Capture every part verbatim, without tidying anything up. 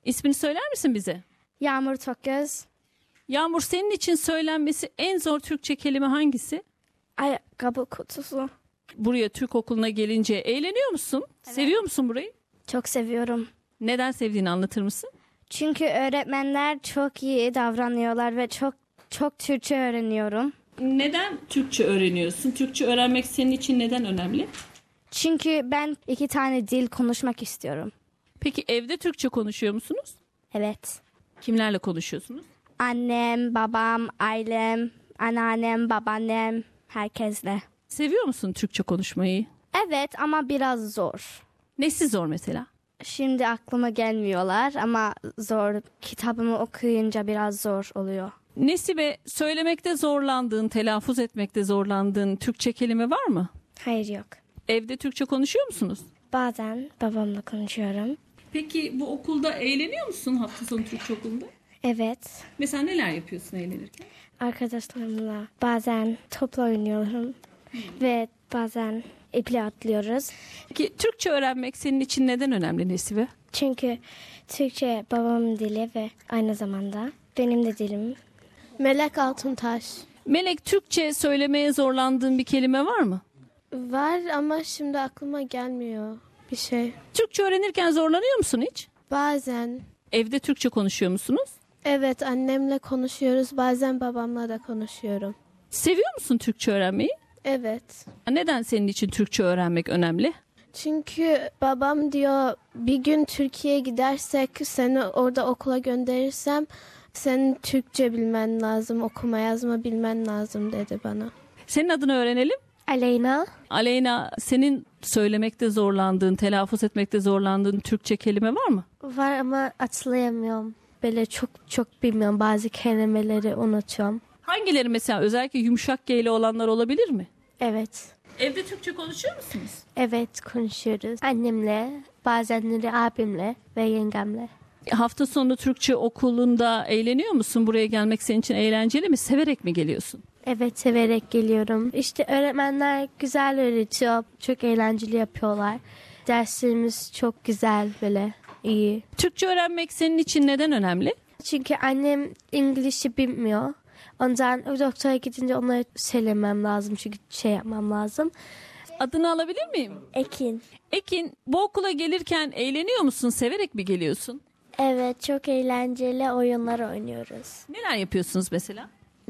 İsmini söyler misin bize? Yağmur Tokgöz. Yağmur, senin için söylenmesi en zor Türkçe kelime hangisi? Ayakkabı kutusu. Buraya Türk okuluna gelince eğleniyor musun? Evet. Seviyor musun burayı? Çok seviyorum. Neden sevdiğini anlatır mısın? Çünkü öğretmenler çok iyi davranıyorlar ve çok çok Türkçe öğreniyorum. Neden Türkçe öğreniyorsun? Türkçe öğrenmek senin için neden önemli? Çünkü ben iki tane dil konuşmak istiyorum. Peki evde Türkçe konuşuyor musunuz? Evet. Kimlerle konuşuyorsunuz? Annem, babam, ailem, anneannem, babaannem, herkesle. Seviyor musun Türkçe konuşmayı? Evet ama biraz zor. Nesi zor mesela? Şimdi aklıma gelmiyorlar ama zor. Kitabımı okuyunca biraz zor oluyor. Nesibe, söylemekte zorlandığın, telaffuz etmekte zorlandığın Türkçe kelime var mı? Hayır, yok. Evde Türkçe konuşuyor musunuz? Bazen babamla konuşuyorum. Peki bu okulda eğleniyor musun hafta sonu Türkçe okulunda? Evet. Mesela neler yapıyorsun eğlenirken? Arkadaşlarımla bazen topla oynuyorum hmm. ve bazen iple atlıyoruz. Peki Türkçe öğrenmek senin için neden önemli Nesibe? Çünkü Türkçe babamın dili ve aynı zamanda benim de dilim. Melek Altuntaş. Melek, Türkçe söylemeye zorlandığın bir kelime var mı? Var ama şimdi aklıma gelmiyor bir şey. Türkçe öğrenirken zorlanıyor musun hiç? Bazen. Evde Türkçe konuşuyor musunuz? Evet, annemle konuşuyoruz. Bazen babamla da konuşuyorum. Seviyor musun Türkçe öğrenmeyi? Evet. Neden senin için Türkçe öğrenmek önemli? Çünkü babam diyor bir gün Türkiye'ye gidersek seni orada okula gönderirsem senin Türkçe bilmen lazım, okuma yazma bilmen lazım dedi bana. Senin adını öğrenelim. Aleyna. Aleyna, senin söylemekte zorlandığın, telaffuz etmekte zorlandığın Türkçe kelime var mı? Var ama hatırlayamıyorum. Böyle çok çok bilmiyorum. Bazı kelimeleri unutuyorum. Hangileri mesela, özellikle yumuşak G ile olanlar olabilir mi? Evet. Evde Türkçe konuşuyor musunuz? Evet, konuşuyoruz. Annemle, bazenleri abimle ve yengemle. Hafta sonu Türkçe okulunda eğleniyor musun? Buraya gelmek senin için eğlenceli mi? Severek mi geliyorsun? Evet, severek geliyorum. İşte öğretmenler güzel öğretiyor. Çok eğlenceli yapıyorlar. Derslerimiz çok güzel, böyle iyi. Türkçe öğrenmek senin için neden önemli? Çünkü annem İngilizce bilmiyor. Ondan o doktora gidince onları söylemem lazım. Çünkü şey yapmam lazım. Adını alabilir miyim? Ekin. Ekin, bu okula gelirken eğleniyor musun? Severek mi geliyorsun? Evet, çok eğlenceli oyunlar oynuyoruz. Neler yapıyorsunuz mesela?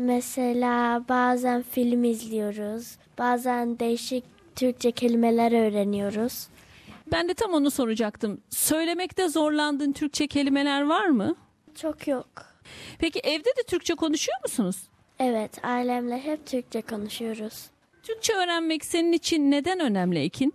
Mesela bazen film izliyoruz. Bazen değişik Türkçe kelimeler öğreniyoruz. Ben de tam onu soracaktım. Söylemekte zorlandığın Türkçe kelimeler var mı? Çok yok. Peki evde de Türkçe konuşuyor musunuz? Evet, ailemle hep Türkçe konuşuyoruz. Türkçe öğrenmek senin için neden önemli Ekin?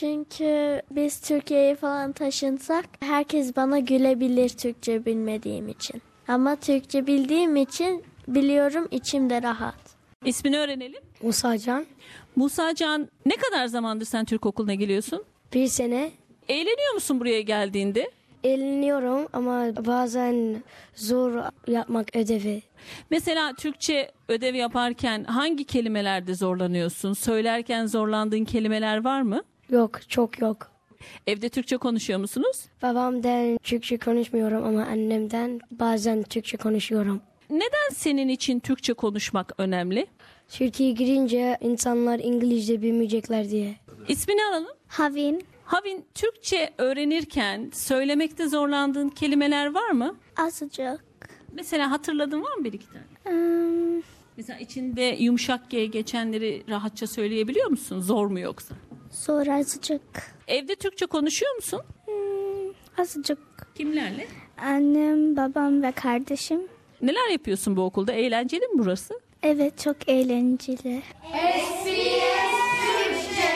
Çünkü biz Türkiye'ye falan taşınsak herkes bana gülebilir Türkçe bilmediğim için. Ama Türkçe bildiğim için biliyorum, içimde rahat. İsmini öğrenelim. Musacan. Musacan, ne kadar zamandır sen Türk okuluna geliyorsun? Bir sene. Eğleniyor musun buraya geldiğinde? Eğleniyorum ama bazen zor yapmak ödevi. Mesela Türkçe ödev yaparken hangi kelimelerde zorlanıyorsun? Söylerken zorlandığın kelimeler var mı? Yok, çok yok. Evde Türkçe konuşuyor musunuz? Babamdan Türkçe konuşmuyorum ama annemden bazen Türkçe konuşuyorum. Neden senin için Türkçe konuşmak önemli? Türkiye'ye girince insanlar İngilizce bilmeyecekler diye. İsmini alalım. Havin. Havin, Türkçe öğrenirken söylemekte zorlandığın kelimeler var mı? Azıcık. Mesela hatırladın var mı bir iki tane? Um, Mesela içinde yumuşak G geçenleri rahatça söyleyebiliyor musun? Zor mu yoksa? Zor azıcık. Evde Türkçe konuşuyor musun? Hmm, azıcık. Kimlerle? Annem, babam ve kardeşim. Neler yapıyorsun bu okulda? Eğlenceli mi burası? Evet, çok eğlenceli. S B S Türkçe.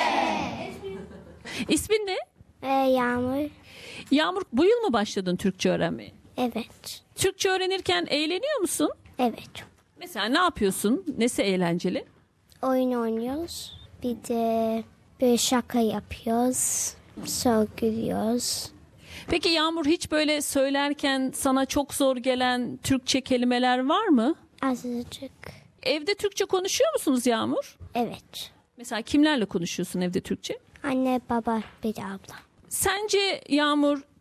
İsmin ne? Ee, Yağmur. Yağmur, bu yıl mı başladın Türkçe öğrenmeye? Evet. Türkçe öğrenirken eğleniyor musun? Evet. Mesela ne yapıyorsun? Nesi eğlenceli? Oyun oynuyoruz. Bir de bir şaka yapıyoruz. Sonra gülüyoruz. Peki Yağmur, hiç böyle söylerken sana çok zor gelen Türkçe kelimeler var mı? Azıcık. Evde Türkçe konuşuyor musunuz Yağmur? Evet. Mesela kimlerle konuşuyorsun evde Türkçe? Anne, baba, bir de abla. Sence Yağmur,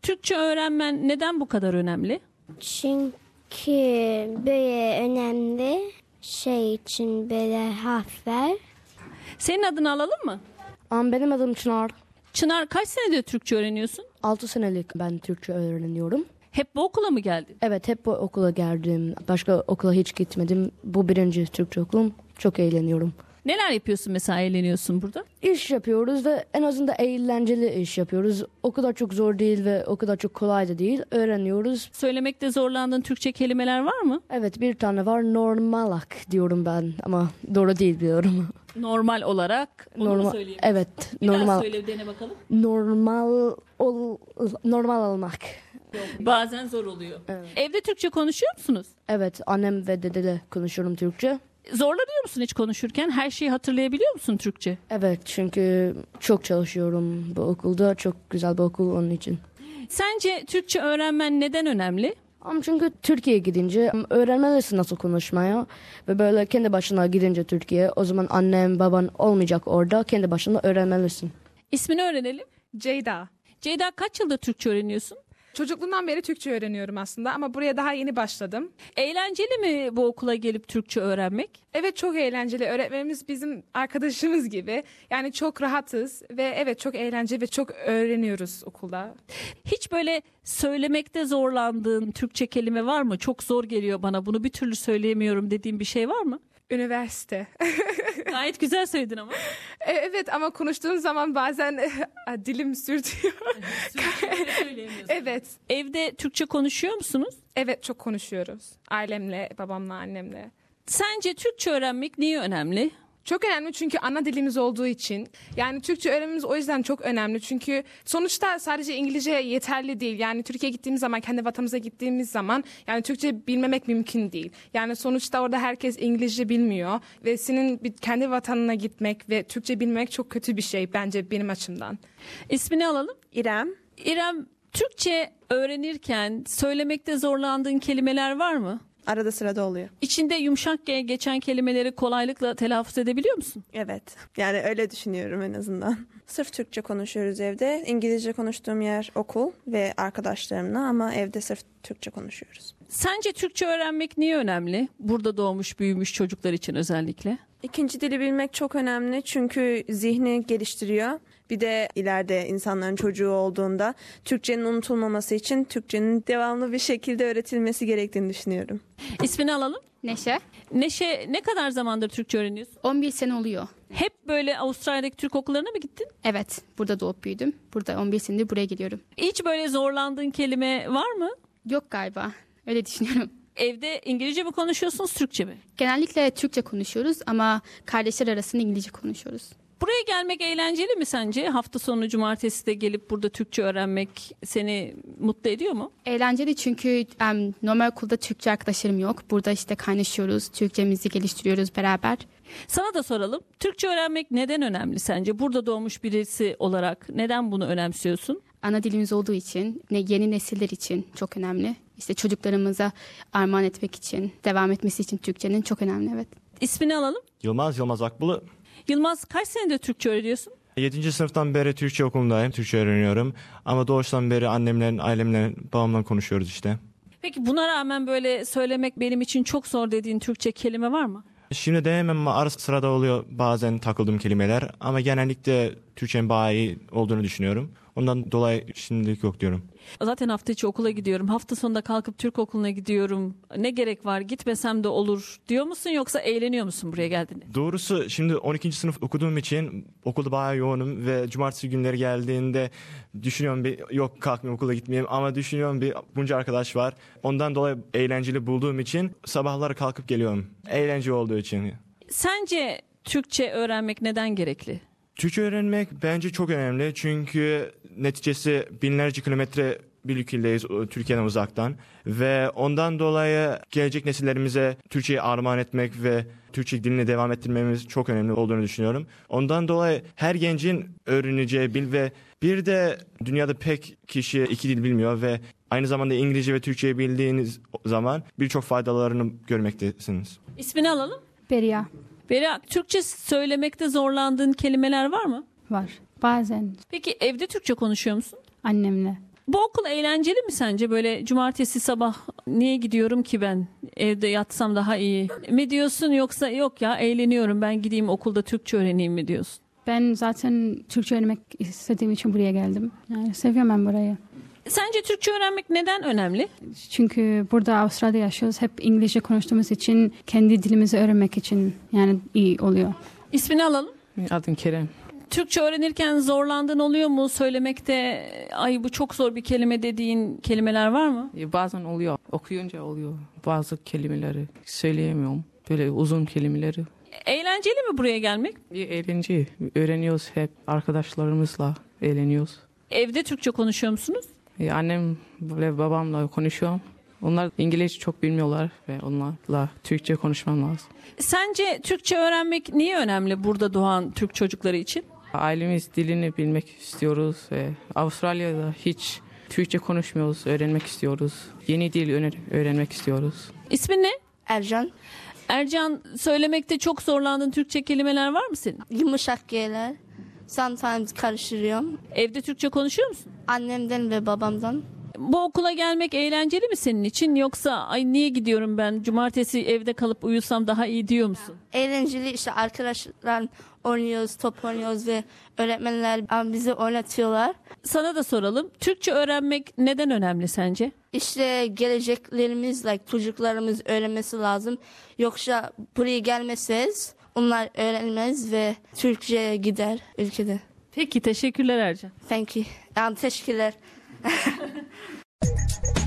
Türkçe öğrenmen neden bu kadar önemli? Çünkü böyle önemli şey için böyle harfler. Senin adını alalım mı? Benim adım Çınar. Çınar, kaç senedir Türkçe öğreniyorsun? altı senelik ben Türkçe öğreniyorum. Hep bu okula mı geldin? Evet, hep bu okula geldim. Başka okula hiç gitmedim. Bu birinci Türkçe okulum. Çok eğleniyorum. Neler yapıyorsun mesela, eğleniyorsun burada? İş yapıyoruz ve en azından eğlenceli iş yapıyoruz. O kadar çok zor değil ve o kadar çok kolay da değil. Öğreniyoruz. Söylemekte zorlandığın Türkçe kelimeler var mı? Evet, bir tane var. Normalak diyorum ben ama doğru değil biliyorum. Normal olarak onu Normal. mu söyleyeyim? Evet, Bir normal. daha söyle, dene bakalım. Normal ol, normal olmak. Bazen zor oluyor. Evet. Evde Türkçe konuşuyor musunuz? Evet, annem ve dedeyle konuşuyorum Türkçe. Zorlanıyor musun hiç konuşurken? Her şeyi hatırlayabiliyor musun Türkçe? Evet, çünkü çok çalışıyorum bu okulda. Çok güzel bir okul onun için. Sence Türkçe öğrenmen neden önemli? Ama çünkü Türkiye'ye gidince öğrenmelisin nasıl konuşmaya. Ve böyle kendi başına gidince Türkiye, o zaman annem baban olmayacak orada. Kendi başına öğrenmelisin. İsmini öğrenelim. Ceyda. Ceyda, kaç yıldır Türkçe öğreniyorsun? Çocukluğumdan beri Türkçe öğreniyorum aslında ama buraya daha yeni başladım. Eğlenceli mi bu okula gelip Türkçe öğrenmek? Evet, çok eğlenceli. Öğretmenimiz bizim arkadaşımız gibi. Yani çok rahatız ve evet çok eğlenceli ve çok öğreniyoruz okulda. Hiç böyle söylemekte zorlandığın Türkçe kelime var mı? Çok zor geliyor bana, bunu bir türlü söyleyemiyorum dediğin bir şey var mı? Üniversite. Gayet güzel söyledin ama. E, Evet ama konuştuğum zaman bazen dilim sürtüyor. Evet. Evde Türkçe konuşuyor musunuz? Evet, çok konuşuyoruz. Ailemle, babamla, annemle. Sence Türkçe öğrenmek niye önemli? Çok önemli çünkü ana dilimiz olduğu için. Yani Türkçe öğrenmemiz o yüzden çok önemli. Çünkü sonuçta sadece İngilizce yeterli değil. Yani Türkiye'ye gittiğimiz zaman, kendi vatanımıza gittiğimiz zaman yani Türkçe bilmemek mümkün değil. Yani sonuçta orada herkes İngilizce bilmiyor. Ve senin bir kendi vatanına gitmek ve Türkçe bilmek çok kötü bir şey bence benim açımdan. İsmini alalım. İrem. İrem, Türkçe öğrenirken söylemekte zorlandığın kelimeler var mı? Arada sırada oluyor. İçinde yumuşak G geçen kelimeleri kolaylıkla telaffuz edebiliyor musun? Evet. Yani öyle düşünüyorum en azından. Sırf Türkçe konuşuyoruz evde. İngilizce konuştuğum yer okul ve arkadaşlarımla ama evde sırf Türkçe konuşuyoruz. Sence Türkçe öğrenmek niye önemli? Burada doğmuş, büyümüş çocuklar için özellikle. İkinci dili bilmek çok önemli çünkü zihni geliştiriyor. Bir de ileride insanların çocuğu olduğunda Türkçenin unutulmaması için Türkçenin devamlı bir şekilde öğretilmesi gerektiğini düşünüyorum. İsmini alalım. Neşe. Neşe, ne kadar zamandır Türkçe öğreniyorsun? on bir sene oluyor. Hep böyle Avustralya'daki Türk okullarına mı gittin? Evet, burada doğup büyüdüm. Burada on bir senedir buraya geliyorum. Hiç böyle zorlandığın kelime var mı? Yok galiba. Öyle düşünüyorum. Evde İngilizce mi konuşuyorsunuz, Türkçe mi? Genellikle Türkçe konuşuyoruz ama kardeşler arasında İngilizce konuşuyoruz. Buraya gelmek eğlenceli mi sence? Hafta sonu cumartesi de gelip burada Türkçe öğrenmek seni mutlu ediyor mu? Eğlenceli çünkü um, normal okulda Türkçe arkadaşlarım yok. Burada işte kaynaşıyoruz, Türkçemizi geliştiriyoruz beraber. Sana da soralım. Türkçe öğrenmek neden önemli sence? Burada doğmuş birisi olarak neden bunu önemsiyorsun? Ana dilimiz olduğu için, ne yeni nesiller için çok önemli. İşte çocuklarımıza armağan etmek için, devam etmesi için Türkçenin çok önemli, evet. İsmini alalım. Yılmaz, Yılmaz Akbulu. Yılmaz, kaç senedir Türkçe öğreniyorsun? yedinci sınıftan beri Türkçe okulundayım. Türkçe öğreniyorum. Ama doğuştan beri annemle, ailemle, babamla konuşuyoruz işte. Peki buna rağmen böyle söylemek benim için çok zor dediğin Türkçe kelime var mı? Şimdi denemem ama ara sırada oluyor bazen takıldığım kelimeler. Ama genellikle Türkçenin bayağı iyi olduğunu düşünüyorum. Ondan dolayı şimdilik yok diyorum. Zaten hafta içi okula gidiyorum. Hafta sonunda kalkıp Türk okuluna gidiyorum. Ne gerek var, gitmesem de olur diyor musun, yoksa eğleniyor musun buraya geldiğinde? Doğrusu şimdi on ikinci sınıf okuduğum için okulda bayağı yoğunum ve cumartesi günleri geldiğinde düşünüyorum bir yok kalkmayayım okula gitmeyeyim ama düşünüyorum bir bunca arkadaş var. Ondan dolayı eğlenceli bulduğum için sabahları kalkıp geliyorum. Eğlence olduğu için. Sence Türkçe öğrenmek neden gerekli? Türkçe öğrenmek bence çok önemli çünkü neticesi binlerce kilometre bir ülkedeyiz Türkiye'den uzaktan ve ondan dolayı gelecek nesillerimize Türkçeyi armağan etmek ve Türkçe dilini devam ettirmemiz çok önemli olduğunu düşünüyorum. Ondan dolayı her gencin öğreneceği bil ve bir de dünyada pek kişi iki dil bilmiyor ve aynı zamanda İngilizce ve Türkçeyi bildiğiniz zaman birçok faydalarını görmektesiniz. İsmini alalım. Beria. Beria, Türkçe söylemekte zorlandığın kelimeler var mı? Var. Bazen Peki evde Türkçe konuşuyor musun? annemle. Bu okul eğlenceli mi sence? Böyle cumartesi sabah niye gidiyorum ki ben? Evde yatsam daha iyi mi diyorsun, yoksa yok ya eğleniyorum ben gideyim okulda Türkçe öğreneyim mi diyorsun? Ben zaten Türkçe öğrenmek istediğim için buraya geldim. Yani seviyorum ben burayı. Sence Türkçe öğrenmek neden önemli? Çünkü burada Avustralya'da yaşıyoruz. Hep İngilizce konuştuğumuz için kendi dilimizi öğrenmek için yani iyi oluyor. İsmini alalım. Adım Kerem. Türkçe öğrenirken zorlandığın oluyor mu? Söylemekte ay bu çok zor bir kelime dediğin kelimeler var mı? Bazen oluyor. Okuyunca oluyor. Bazı kelimeleri söyleyemiyorum. Böyle uzun kelimeleri. Eğlenceli mi buraya gelmek? Bir eğlence. Öğreniyoruz hep. Arkadaşlarımızla eğleniyoruz. Evde Türkçe konuşuyor musunuz? Annem ve babamla konuşuyorum. Onlar İngilizce çok bilmiyorlar ve onlarla Türkçe konuşmam lazım. Sence Türkçe öğrenmek niye önemli burada doğan Türk çocukları için? Ailemiz dilini bilmek istiyoruz ve Avustralya'da hiç Türkçe konuşmuyoruz, öğrenmek istiyoruz. Yeni dil öğrenmek istiyoruz. İsmin ne? Ercan. Ercan, söylemekte çok zorlandığın Türkçe kelimeler var mı senin? Yumuşak G'ler. Sometimes karıştırıyorum. Evde Türkçe konuşuyor musun? Annemden ve babamdan. Bu okula gelmek eğlenceli mi senin için, yoksa ay niye gidiyorum ben cumartesi evde kalıp uyusam daha iyi diyor musun? Eğlenceli, işte arkadaşlar oynuyoruz, top oynuyoruz ve öğretmenler bizi oynatıyorlar. Sana da soralım. Türkçe öğrenmek neden önemli sence? İşte geleceklerimiz, like, çocuklarımız öğrenmesi lazım. Yoksa buraya gelmezseniz onlar öğrenmez ve Türkçe gider ülkede. Peki, teşekkürler Ercan. Thank you. Yani teşekkürler.